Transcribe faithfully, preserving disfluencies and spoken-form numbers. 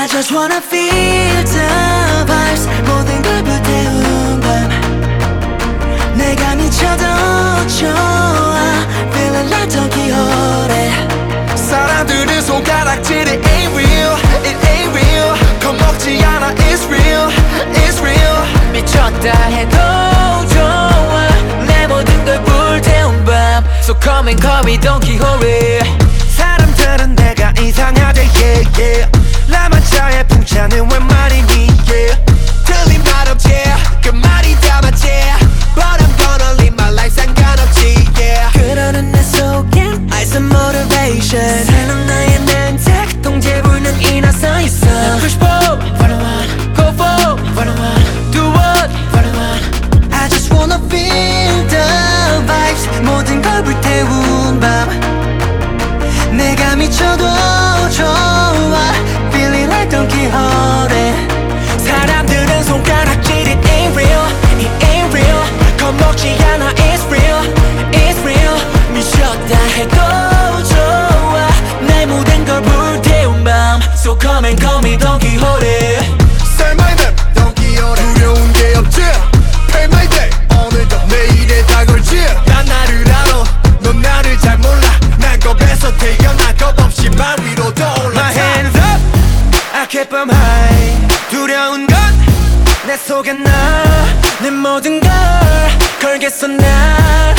I just wanna feel the vibes 모든 걸 불태운 밤 내가 미쳐도 좋아 Feeling like Don Quixote 사람들은 손가락질이 ain't real It ain't real 겁먹지 않아 It's real It's real 미쳤다 해도 좋아 내 모든 걸 불태운 밤 So come and call me Don Quixote 사람들은 내가 이상하대 yeah yeah 라만차의 풍차는 웬 말이니 yeah 틀린 말 없지 그 말이 다 맞지 But I'm gonna live my life 상관없지 yeah 그러는 내 속엔 ice and motivation 새로운 나의 멘트 동제 불능 이나 서있어 Push forward, what I want Go forward, what I want Do what, what I want I just wanna feel the vibes 모든 걸 불태운 밤 내가 미쳐도 좋아 Feeling like Don Quixote 사람들은 손가락질이 ain't real It ain't real 겁먹지 않아 It's real It's real 미쳤다 해도 좋아 내 모든 걸 불태운 밤 So come and call me Don Quixote Say my name Don Quixote 두려운 게 없지 Pay my day 오늘도 내일에 다 걸지 난 나를 알아 넌 나를 잘 몰라 난 겁에서 태어나 겁없이 발 위로 떠올라 My hands up I keep them high 두려운 건 내 속에 나 내 모든 걸 걸겠어 나